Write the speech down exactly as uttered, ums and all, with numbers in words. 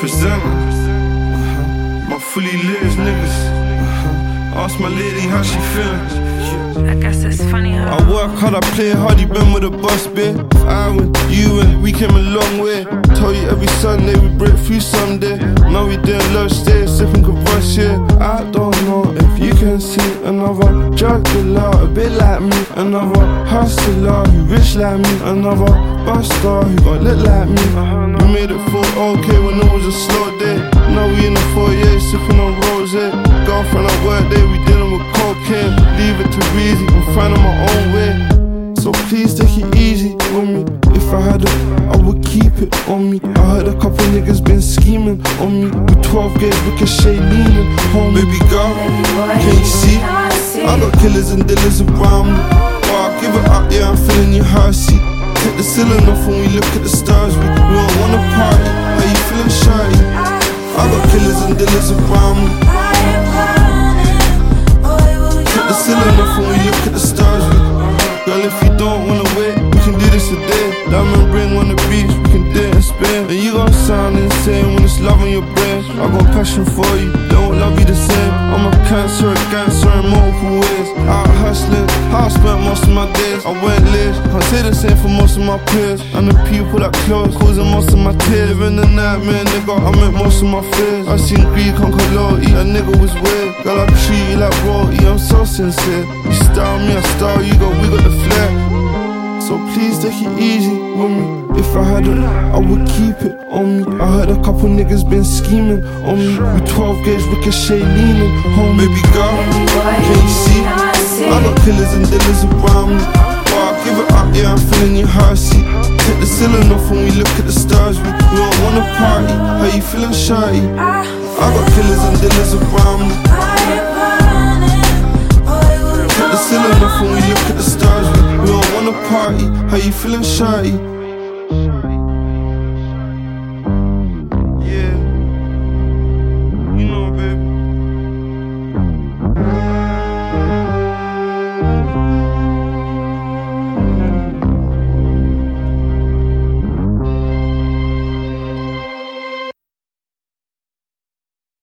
represent. Uh-huh. My fully lives niggas. Uh-huh. Ask my lady how she feelin'. I guess it's funny how I work hard, I play hard, you been with a bus, babe. I win, you win, we came a long way. Told you every Sunday we break through someday. Now we doing love stay, sipping converse, yeah. I don't know if you can see another drug dealer, a bit like me. Another hustler who rich like me. Another buster who gon' look like me. We made it feel okay when it was a slow day. Now we in the foyer, sipping on rose. Girlfriend at work day, we dealing with cocaine. Leave it too easy, I'm finding my own way. So please take it easy with me. If I had it, I would keep it on me. I heard a couple niggas been scheming on me. With twelve gauge ricochet leaning, home. Baby girl, can you see? I got killers and dealers around me. Oh, I give it up, yeah, I'm feeling your heart seat. Take the ceiling off when we look at the stars. We, we don't wanna party, how you feeling, shawty? I got killers and dealers around me. Take the ceiling off when we look at the stars. We, girl, if you don't wanna wait, we can do this today. Diamond ring on the beach, we can date and spin. And you gon' sound insane when it's love in your brain. I got passion for you, don't love you the same. I'm a cancer, a cancer in multiple ways. Out hustling, how I spent most of my days. I went late, can't say the same for most of my peers. And the people that close, causing most of my tears. Living the nightmare, nigga, I met most of my fears. I seen greed conquer loyalty, that nigga was weird. Girl, I treat you like royalty, I'm so sincere. You style me, I style you, got, we got the flair. So please take it easy with me. If I had it, I would keep it on me. I heard a couple niggas been scheming on me. With twelve gauge ricochet leaning home. Baby girl, can you see? I got killers and dealers around me. Oh, I give it up, yeah, I'm feeling your heart seat. Take the ceiling off when we look at the stars. We, we don't wanna party, how you feeling, shawty? I got killers and dealers around me. Take the ceiling off when we look at the stars. We, we don't wanna party, how you feeling, shawty?